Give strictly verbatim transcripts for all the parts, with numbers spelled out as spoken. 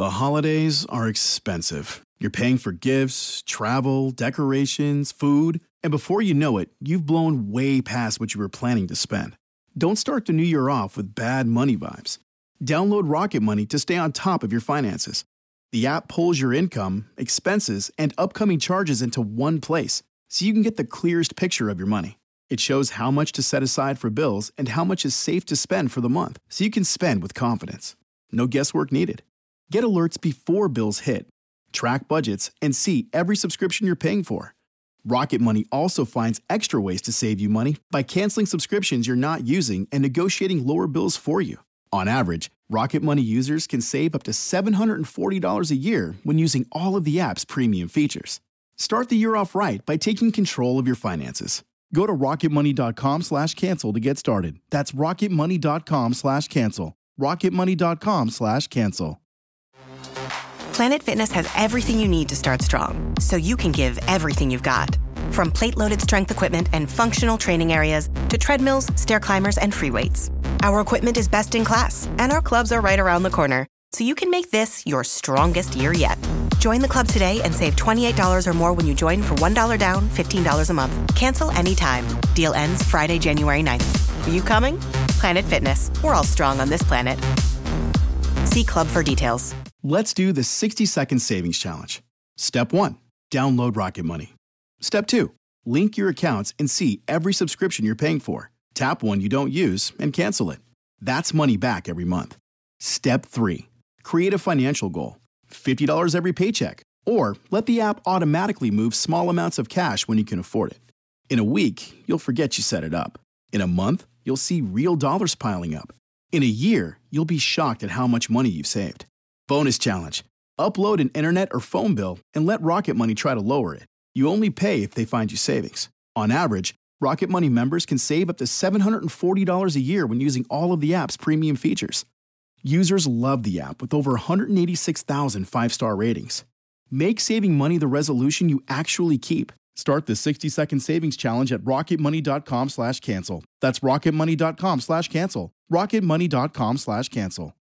The holidays are expensive. You're paying for gifts, travel, decorations, food, and before you know it, you've blown way past what you were planning to spend. Don't start the new year off with bad money vibes. Download Rocket Money to stay on top of your finances. The app pulls your income, expenses, and upcoming charges into one place, so you can get the clearest picture of your money. It shows how much to set aside for bills and how much is safe to spend for the month, so you can spend with confidence. No guesswork needed. Get alerts before bills hit, track budgets, and see every subscription you're paying for. Rocket Money also finds extra ways to save you money by canceling subscriptions you're not using and negotiating lower bills for you. On average, Rocket Money users can save up to seven hundred forty dollars a year when using all of the app's premium features. Start the year off right by taking control of your finances. Go to rocketmoney.com slash cancel to get started. That's rocketmoney.com slash cancel. rocketmoney.com slash cancel. Planet Fitness has everything you need to start strong, so you can give everything you've got. From plate-loaded strength equipment and functional training areas to treadmills, stair climbers, and free weights. Our equipment is best in class, and our clubs are right around the corner, so you can make this your strongest year yet. Join the club today and save twenty-eight dollars or more when you join for one dollar down, fifteen dollars a month. Cancel anytime. Deal ends Friday, January ninth. Are you coming? Planet Fitness. We're all strong on this planet. See club for details. Let's do the sixty second savings challenge. Step one, download Rocket Money. Step two, link your accounts and see every subscription you're paying for. Tap one you don't use and cancel it. That's money back every month. Step three, create a financial goal. fifty dollars every paycheck. Or let the app automatically move small amounts of cash when you can afford it. In a week, you'll forget you set it up. In a month, you'll see real dollars piling up. In a year, you'll be shocked at how much money you've saved. Bonus challenge. Upload an internet or phone bill and let Rocket Money try to lower it. You only pay if they find you savings. On average, Rocket Money members can save up to seven hundred forty dollars a year when using all of the app's premium features. Users love the app with over one hundred eighty-six thousand five-star ratings. Make saving money the resolution you actually keep. Start the sixty second savings challenge at rocketmoney.com slash cancel. That's rocketmoney.com slash cancel. rocketmoney.com slash cancel.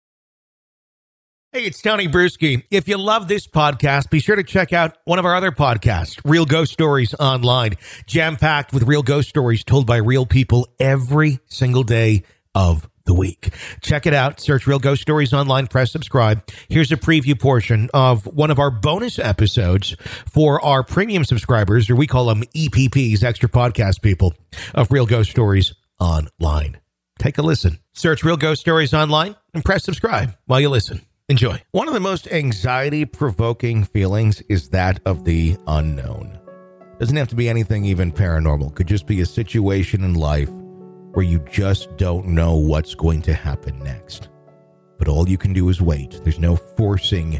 Hey, it's Tony Bruschi. If you love this podcast, be sure to check out one of our other podcasts, Real Ghost Stories Online, jam-packed with real ghost stories told by real people every single day of the week. Check it out. Search Real Ghost Stories Online. Press subscribe. Here's a preview portion of one of our bonus episodes for our premium subscribers, or we call them E P Ps, extra podcast people, of Real Ghost Stories Online. Take a listen. Search Real Ghost Stories Online and press subscribe while you listen. Enjoy. One of the most anxiety-provoking feelings is that of the unknown. Doesn't have to be anything even paranormal. Could just be a situation in life where you just don't know what's going to happen next. But all you can do is wait. There's no forcing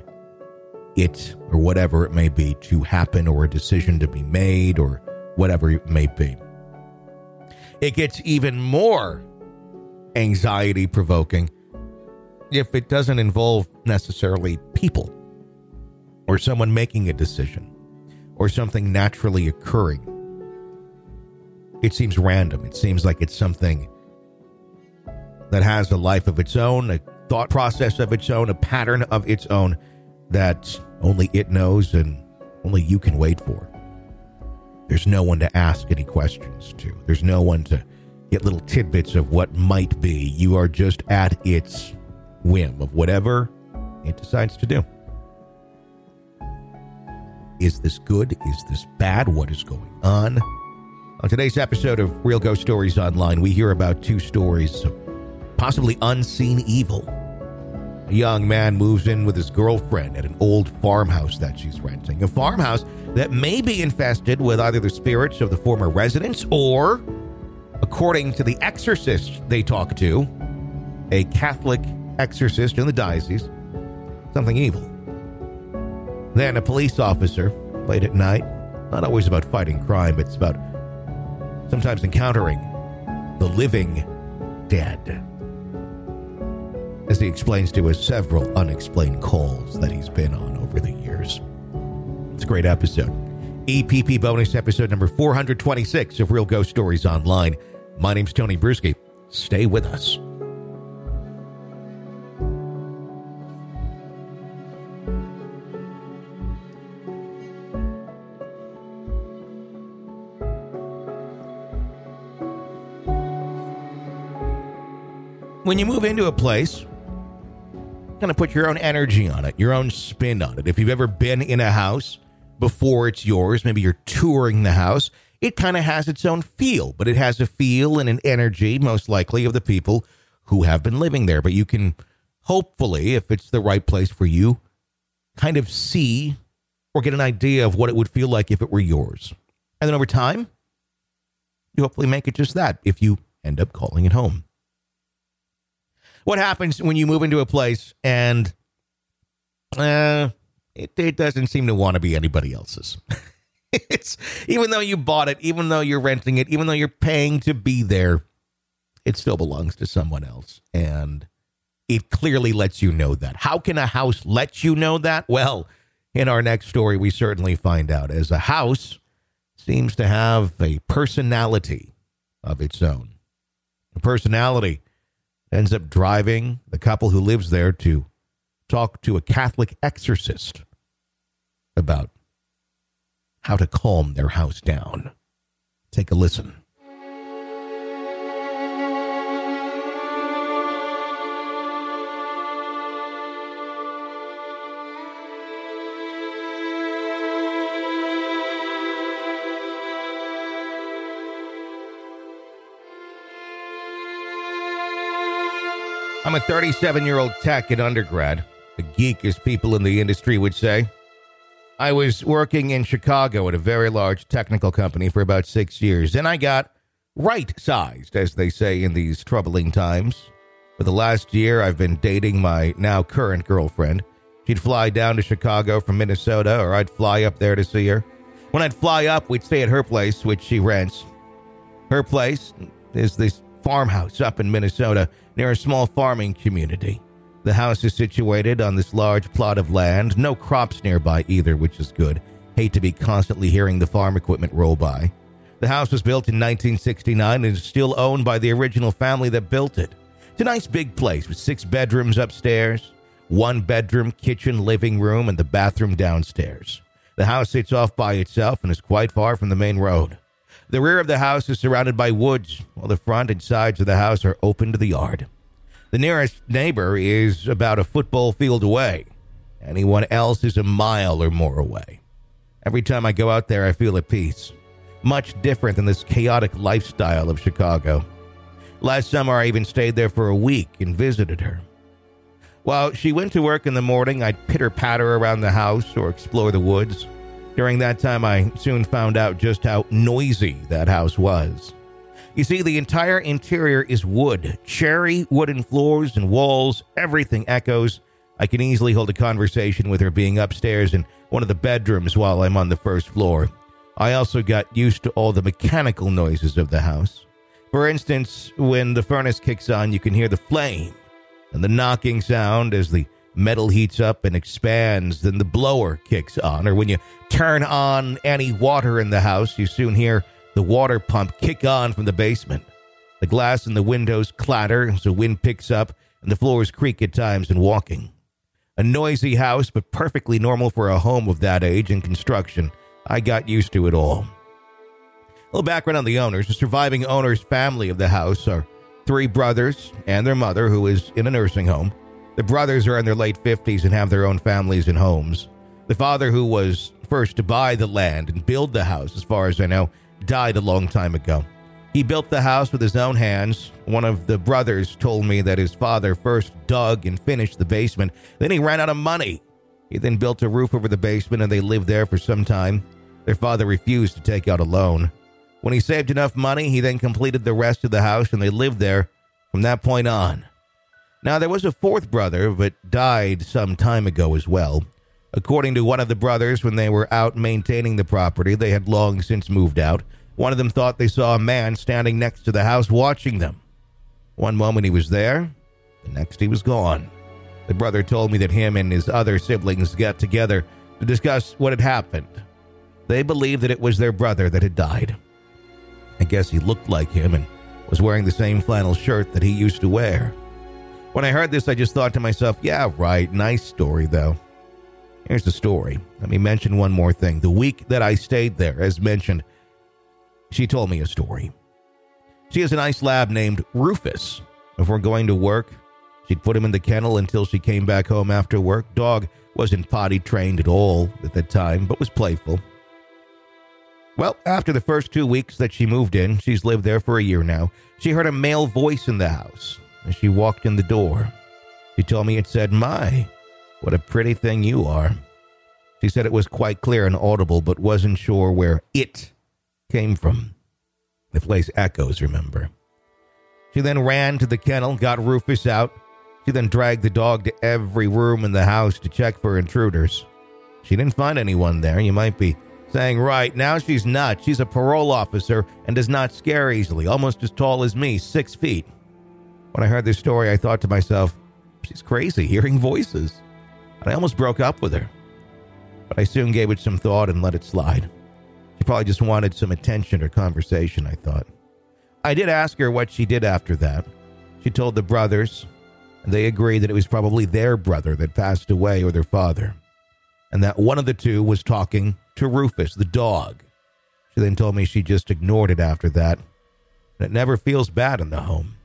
it or whatever it may be to happen, or a decision to be made, or whatever it may be. It gets even more anxiety-provoking if it doesn't involve necessarily people, or someone making a decision, or something naturally occurring. It seems random. It seems like it's something that has a life of its own, a thought process of its own, a pattern of its own that only it knows and only you can wait for. There's no one to ask any questions to. There's no one to get little tidbits of what might be. You are just at its whim of whatever it decides to do. Is this good? Is this bad? What is going on? On today's episode of Real Ghost Stories Online, we hear about two stories of possibly unseen evil. A young man moves in with his girlfriend at an old farmhouse that she's renting. A farmhouse that may be infested with either the spirits of the former residents or, according to the exorcist they talk to, a Catholic exorcist in the diocese, something evil. Then a police officer, late at night, not always about fighting crime, but it's about sometimes encountering the living dead, as he explains to us several unexplained calls that he's been on over the years. It's a great episode. E P P bonus episode number four hundred twenty-six of Real Ghost Stories Online. My name's Tony Bruschi. Stay with us. When you move into a place, kind of put your own energy on it, your own spin on it. If you've ever been in a house before it's yours, maybe you're touring the house, it kind of has its own feel, but it has a feel and an energy, most likely, of the people who have been living there. But you can, hopefully, if it's the right place for you, kind of see or get an idea of what it would feel like if it were yours. And then over time, you hopefully make it just that if you end up calling it home. What happens when you move into a place and uh, it, it doesn't seem to want to be anybody else's? It's even though you bought it, even though you're renting it, even though you're paying to be there, it still belongs to someone else. And it clearly lets you know that. How can a house let you know that? Well, in our next story, we certainly find out, as a house seems to have a personality of its own. A personality ends up driving the couple who lives there to talk to a Catholic exorcist about how to calm their house down. Take a listen. I'm a thirty-seven-year-old tech in undergrad, a geek as people in the industry would say. I was working in Chicago at a very large technical company for about six years, and I got right-sized, as they say in these troubling times. For the last year, I've been dating my now current girlfriend. She'd fly down to Chicago from Minnesota, or I'd fly up there to see her. When I'd fly up, we'd stay at her place, which she rents. Her place is this farmhouse up in Minnesota near a small farming community. The house is situated on this large plot of land, no crops nearby either, which is good. Hate to be constantly hearing the farm equipment roll by. The house was built in nineteen sixty-nine and is still owned by the original family that built it. It's a nice big place with six bedrooms upstairs, one bedroom, kitchen, living room, and the bathroom downstairs. The house sits off by itself and is quite far from the main road. The rear of the house is surrounded by woods, while the front and sides of the house are open to the yard. The nearest neighbor is about a football field away. Anyone else is a mile or more away. Every time I go out there, I feel at peace. Much different than this chaotic lifestyle of Chicago. Last summer, I even stayed there for a week and visited her. While she went to work in the morning, I'd pitter-patter around the house or explore the woods. During that time, I soon found out just how noisy that house was. You see, the entire interior is wood, cherry wooden floors and walls, everything echoes. I can easily hold a conversation with her being upstairs in one of the bedrooms while I'm on the first floor. I also got used to all the mechanical noises of the house. For instance, when the furnace kicks on, you can hear the flame and the knocking sound as the metal heats up and expands, then the blower kicks on. Or when you turn on any water in the house, you soon hear the water pump kick on from the basement. The glass in the windows clatter as the wind picks up and the floors creak at times in walking. A noisy house, but perfectly normal for a home of that age and construction. I got used to it all. A little background on the owners. The surviving owner's family of the house are three brothers and their mother, who is in a nursing home. The brothers are in their late fifties and have their own families and homes. The father, who was first to buy the land and build the house, as far as I know, died a long time ago. He built the house with his own hands. One of the brothers told me that his father first dug and finished the basement. Then he ran out of money. He then built a roof over the basement and they lived there for some time. Their father refused to take out a loan. When he saved enough money, he then completed the rest of the house and they lived there from that point on. Now, there was a fourth brother, but died some time ago as well. According to one of the brothers, when they were out maintaining the property, they had long since moved out. One of them thought they saw a man standing next to the house watching them. One moment he was there, the next he was gone. The brother told me that him and his other siblings got together to discuss what had happened. They believed that it was their brother that had died. I guess he looked like him and was wearing the same flannel shirt that he used to wear. When I heard this, I just thought to myself, yeah, right, nice story, though. Here's the story. Let me mention one more thing. The week that I stayed there, as mentioned, she told me a story. She has a nice lab named Rufus. Before going to work, she'd put him in the kennel until she came back home after work. Dog wasn't potty trained at all at that time, but was playful. Well, after the first two weeks that she moved in, she's lived there for a year now, she heard a male voice in the house as she walked in the door. She told me it said, "My, what a pretty thing you are." She said it was quite clear and audible, but wasn't sure where it came from. The place echoes, remember. She then ran to the kennel, got Rufus out. She then dragged the dog to every room in the house to check for intruders. She didn't find anyone there. You might be saying, right, now she's not. She's a parole officer and does not scare easily, almost as tall as me, six feet. When I heard this story, I thought to myself, she's crazy, hearing voices. And I almost broke up with her. But I soon gave it some thought and let it slide. She probably just wanted some attention or conversation, I thought. I did ask her what she did after that. She told the brothers, and they agreed that it was probably their brother that passed away or their father, and that one of the two was talking to Rufus, the dog. She then told me she just ignored it after that, and it never feels bad in the home.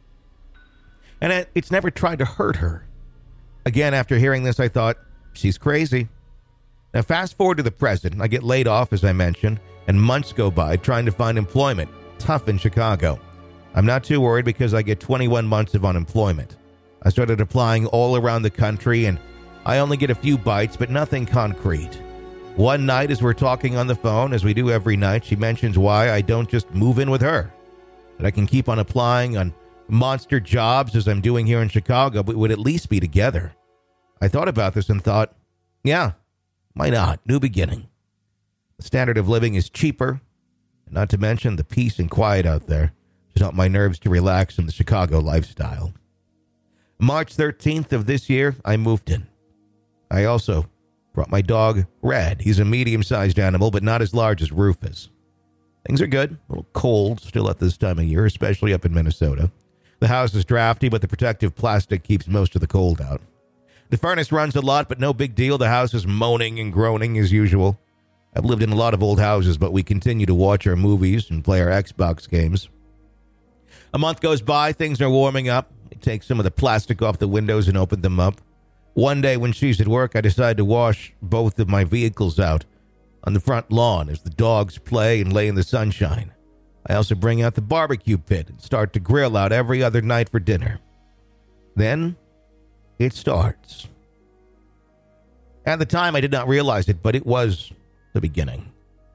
And it, it's never tried to hurt her. Again, after hearing this, I thought, she's crazy. Now, fast forward to the present. I get laid off, as I mentioned, and months go by trying to find employment. Tough in Chicago. I'm not too worried because I get twenty-one months of unemployment. I started applying all around the country, and I only get a few bites, but nothing concrete. One night, as we're talking on the phone, as we do every night, she mentions why I don't just move in with her. That I can keep on applying on monster jobs as I'm doing here in Chicago, but would at least be together. I thought about this and thought, yeah, why not? New beginning. The standard of living is cheaper, and not to mention the peace and quiet out there just help my nerves to relax from the Chicago lifestyle. March thirteenth of this year, I moved in. I also brought my dog, Red. He's a medium-sized animal, but not as large as Rufus. Things are good. A little cold still at this time of year, especially up in Minnesota. The house is drafty, but the protective plastic keeps most of the cold out. The furnace runs a lot, but no big deal. The house is moaning and groaning as usual. I've lived in a lot of old houses, but we continue to watch our movies and play our Xbox games. A month goes by, things are warming up. I take some of the plastic off the windows and open them up. One day when she's at work, I decide to wash both of my vehicles out on the front lawn as the dogs play and lay in the sunshine. I also bring out the barbecue pit and start to grill out every other night for dinner. Then it starts. At the time, I did not realize it, but it was the beginning.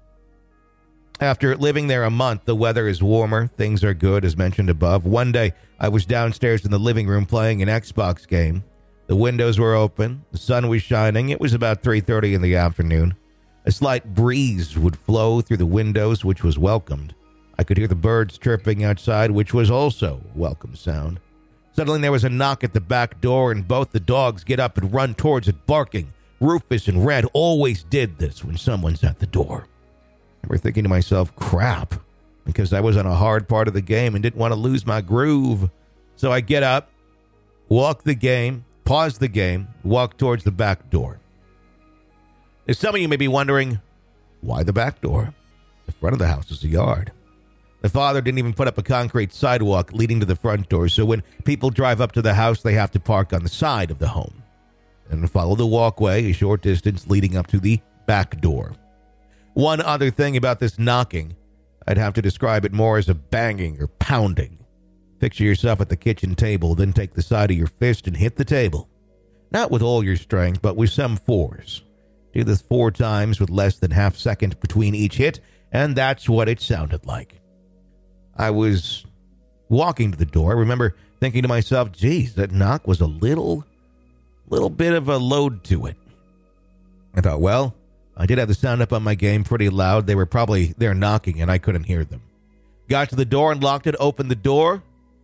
After living there a month, the weather is warmer. Things are good, as mentioned above. One day, I was downstairs in the living room playing an Xbox game. The windows were open. The sun was shining. It was about three thirty in the afternoon. A slight breeze would flow through the windows, which was welcomed. I could hear the birds chirping outside, which was also a welcome sound. Suddenly, there was a knock at the back door, and both the dogs get up and run towards it, barking. Rufus and Red always did this when someone's at the door. I remember thinking to myself, crap, because I was on a hard part of the game and didn't want to lose my groove. So I get up, walk the game, pause the game, walk towards the back door. Now, some of you may be wondering, why the back door? The front of the house is a yard. The father didn't even put up a concrete sidewalk leading to the front door, so when people drive up to the house, they have to park on the side of the home and follow the walkway a short distance leading up to the back door. One other thing about this knocking, I'd have to describe it more as a banging or pounding. Picture yourself at the kitchen table, then take the side of your fist and hit the table. Not with all your strength, but with some force. Do this four times with less than half second between each hit, and that's what it sounded like. I was walking to the door. I remember thinking to myself, geez, that knock was a little, little bit of a load to it. I thought, well, I did have the sound up on my game pretty loud. They were probably there knocking and I couldn't hear them. Got to the door and locked it, opened the door.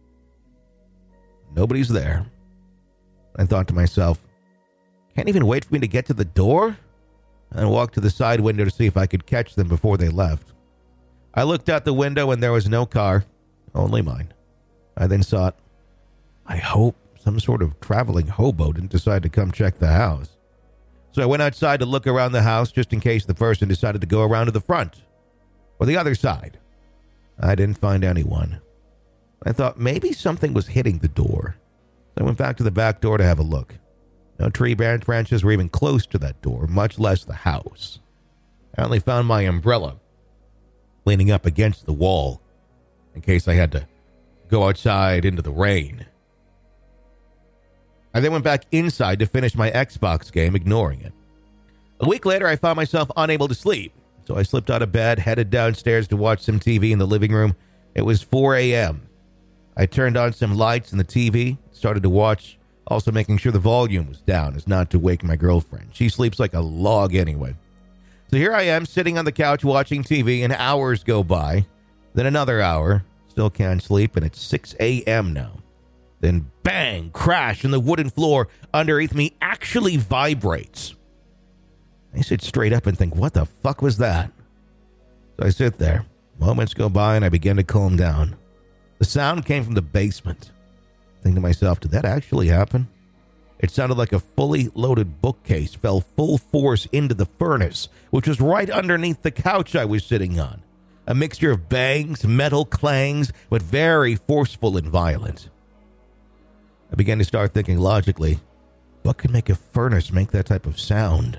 Nobody's there. I thought to myself, can't even wait for me to get to the door? And walked to the side window to see if I could catch them before they left. I looked out the window and there was no car, only mine. I then thought, I hope some sort of traveling hobo didn't decide to come check the house. So I went outside to look around the house just in case the person decided to go around to the front or the other side. I didn't find anyone. I thought maybe something was hitting the door. So I went back to the back door to have a look. No tree branch branches were even close to that door, much less the house. I only found my umbrella leaning up against the wall in case I had to go outside into the rain. I then went back inside to finish my Xbox game, ignoring it. A week later, I found myself unable to sleep, so I slipped out of bed, headed downstairs to watch some T V in the living room. It was four a.m. I turned on some lights in the T V, started to watch, also making sure the volume was down as not to wake my girlfriend. She sleeps like a log anyway. So here I am sitting on the couch watching T V, and hours go by. Then another hour, still can't sleep, and it's six a.m. now. Then bang, crash, and the wooden floor underneath me actually vibrates. I sit straight up and think, what the fuck was that? So I sit there. Moments go by and I begin to calm down. The sound came from the basement. I think to myself, did that actually happen? It sounded like a fully loaded bookcase fell full force into the furnace, which was right underneath the couch I was sitting on. A mixture of bangs, metal clangs, but very forceful and violent. I began to start thinking logically, what could make a furnace make that type of sound?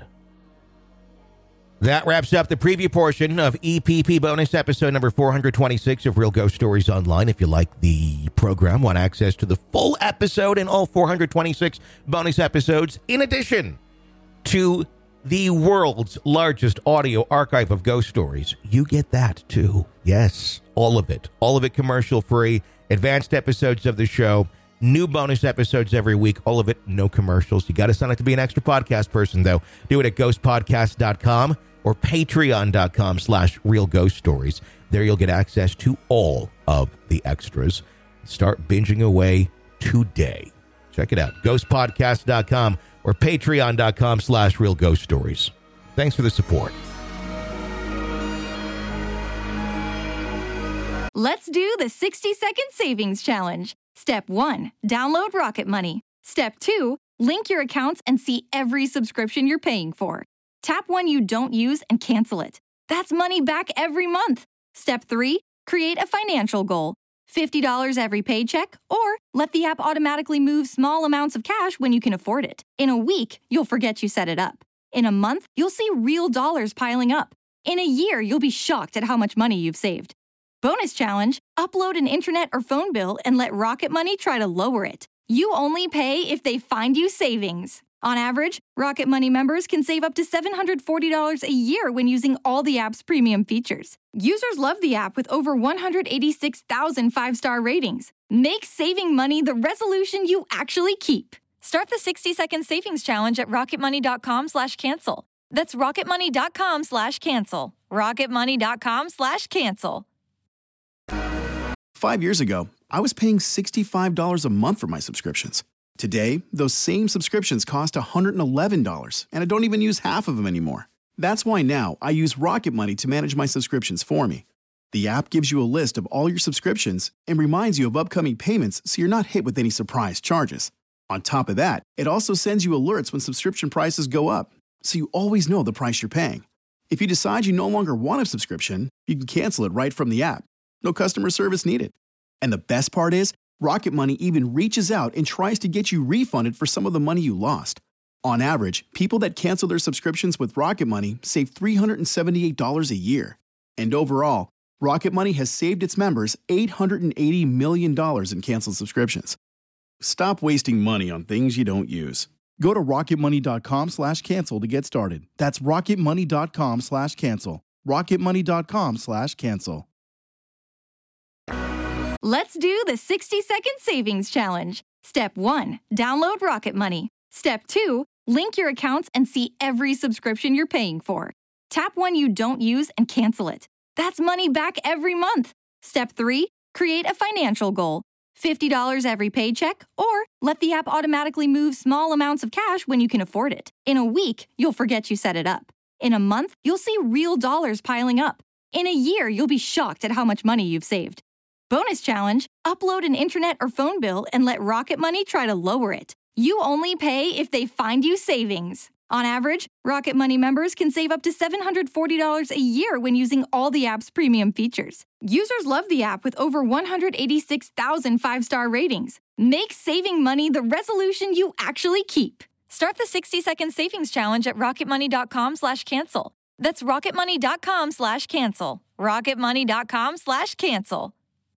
That wraps up the preview portion of E P P bonus episode number four hundred twenty-six of Real Ghost Stories Online. If you like the program, want access to the full episode and all four hundred twenty-six bonus episodes, in addition to the world's largest audio archive of ghost stories, you get that too. Yes, all of it. All of it commercial free. Advanced episodes of the show. New bonus episodes every week. All of it, no commercials. You got to sign up to be an extra podcast person, though. Do it at ghost podcast dot com or patreon dot com slash real ghost stories. There you'll get access to all of the extras. Start binging away today. Check it out. ghost podcast dot com or patreon dot com slash real ghost stories. Thanks for the support. Let's do the sixty second savings challenge. Step one, download Rocket Money. Step two, link your accounts and see every subscription you're paying for. Tap one you don't use and cancel it. That's money back every month. Step three, create a financial goal. fifty dollars every paycheck, or let the app automatically move small amounts of cash when you can afford it. In a week, you'll forget you set it up. In a month, you'll see real dollars piling up. In a year, you'll be shocked at how much money you've saved. Bonus challenge, upload an internet or phone bill and let Rocket Money try to lower it. You only pay if they find you savings. On average, Rocket Money members can save up to seven hundred forty dollars a year when using all the app's premium features. Users love the app with over one hundred eighty-six thousand five-star ratings. Make saving money the resolution you actually keep. Start the sixty second savings challenge at rocketmoney.com slash cancel. That's rocketmoney.com slash cancel. rocketmoney.com slash cancel. Five years ago, I was paying sixty-five dollars a month for my subscriptions. Today, those same subscriptions cost one hundred eleven dollars, and I don't even use half of them anymore. That's why now I use Rocket Money to manage my subscriptions for me. The app gives you a list of all your subscriptions and reminds you of upcoming payments so you're not hit with any surprise charges. On top of that, it also sends you alerts when subscription prices go up, so you always know the price you're paying. If you decide you no longer want a subscription, you can cancel it right from the app. No customer service needed. And the best part is, Rocket Money even reaches out and tries to get you refunded for some of the money you lost. On average, people that cancel their subscriptions with Rocket Money save three hundred seventy-eight dollars a year. And overall, Rocket Money has saved its members eight hundred eighty million dollars in canceled subscriptions. Stop wasting money on things you don't use. Go to rocketmoney.com slash cancel to get started. That's rocketmoney.com slash cancel. rocketmoney.com slash cancel. Let's do the sixty second savings challenge. Step one, download Rocket Money. Step two, link your accounts and see every subscription you're paying for. Tap one you don't use and cancel it. That's money back every month. Step three, create a financial goal. fifty dollars every paycheck, or let the app automatically move small amounts of cash when you can afford it. In a week, you'll forget you set it up. In a month, you'll see real dollars piling up. In a year, you'll be shocked at how much money you've saved. Bonus challenge, upload an internet or phone bill and let Rocket Money try to lower it. You only pay if they find you savings. On average, Rocket Money members can save up to seven hundred forty dollars a year when using all the app's premium features. Users love the app with over one hundred eighty-six thousand five-star ratings. Make saving money the resolution you actually keep. Start the sixty-second savings challenge at rocketmoney.com slash cancel. That's rocketmoney.com slash cancel. rocketmoney.com slash cancel.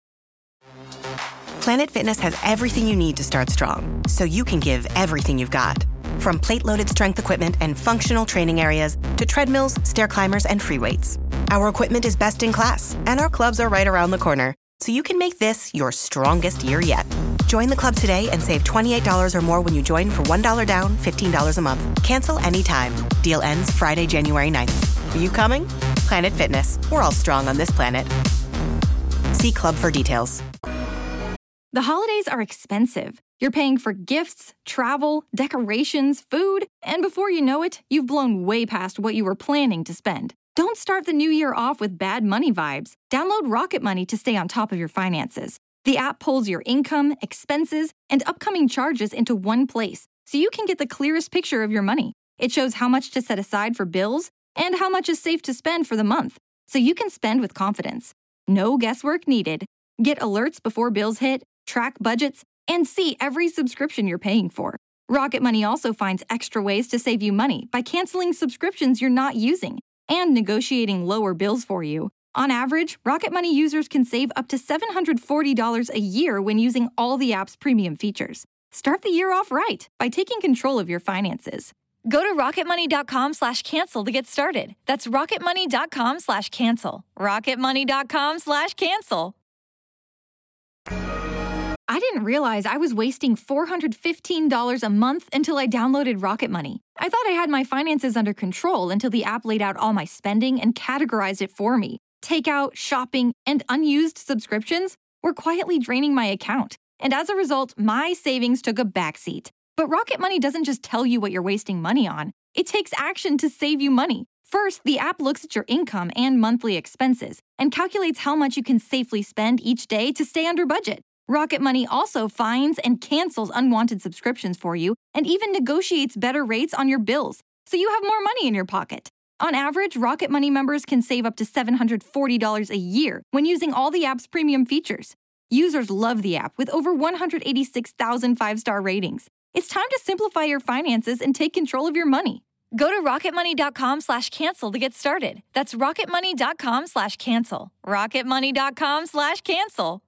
Planet Fitness has everything you need to start strong, so you can give everything you've got. From plate-loaded strength equipment and functional training areas to treadmills, stair climbers, and free weights. Our equipment is best in class, and our clubs are right around the corner, so you can make this your strongest year yet. Join the club today and save twenty-eight dollars or more when you join for one dollar down, fifteen dollars a month. Cancel anytime. Deal ends Friday, January ninth. Are you coming? Planet Fitness. We're all strong on this planet. See club for details. The holidays are expensive. You're paying for gifts, travel, decorations, food, and before you know it, you've blown way past what you were planning to spend. Don't start the new year off with bad money vibes. Download Rocket Money to stay on top of your finances. The app pulls your income, expenses, and upcoming charges into one place, so you can get the clearest picture of your money. It shows how much to set aside for bills and how much is safe to spend for the month, so you can spend with confidence. No guesswork needed. Get alerts before bills hit, track budgets, and see every subscription you're paying for. Rocket Money also finds extra ways to save you money by canceling subscriptions you're not using and negotiating lower bills for you. On average, Rocket Money users can save up to seven hundred forty dollars a year when using all the app's premium features. Start the year off right by taking control of your finances. Go to rocketmoney.com slash cancel to get started. That's rocketmoney.com slash cancel. rocketmoney.com slash cancel. I didn't realize I was wasting four hundred fifteen dollars a month until I downloaded Rocket Money. I thought I had my finances under control until the app laid out all my spending and categorized it for me. Takeout, shopping, and unused subscriptions were quietly draining my account. And as a result, my savings took a backseat. But Rocket Money doesn't just tell you what you're wasting money on. It takes action to save you money. First, the app looks at your income and monthly expenses and calculates how much you can safely spend each day to stay under budget. Rocket Money also finds and cancels unwanted subscriptions for you and even negotiates better rates on your bills, so you have more money in your pocket. On average, Rocket Money members can save up to seven hundred forty dollars a year when using all the app's premium features. Users love the app with over one hundred eighty-six thousand five-star ratings. It's time to simplify your finances and take control of your money. Go to rocketmoney.com slash cancel to get started. That's rocketmoney.com slash cancel. rocketmoney.com slash cancel.